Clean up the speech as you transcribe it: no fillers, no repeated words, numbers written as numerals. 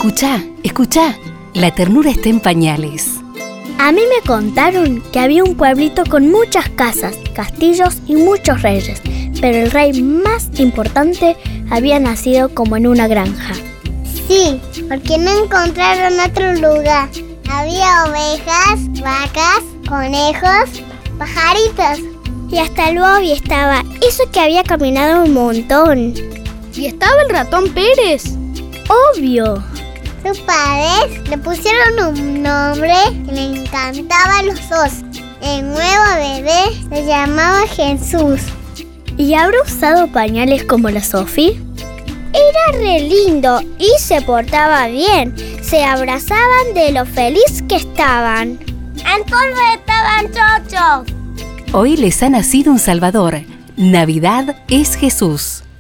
Escuchá. La ternura está en pañales. A mí me contaron que había un pueblito con muchas casas, castillos y muchos reyes, pero el rey más importante había nacido como en una granja. Sí, porque no encontraron otro lugar. Había ovejas, vacas, conejos, pajaritos. Y hasta luego estaba eso que había caminado un montón. ¿Y estaba el ratón Pérez? ¡Obvio! Sus padres le pusieron un nombre que le encantaba a los dos. El nuevo bebé se llamaba Jesús. ¿Y habrá usado pañales como la Sofi? Era re lindo y se portaba bien. Se abrazaban de lo feliz que estaban. ¡Entonces estaban chochos! Hoy les ha nacido un Salvador. Navidad es Jesús.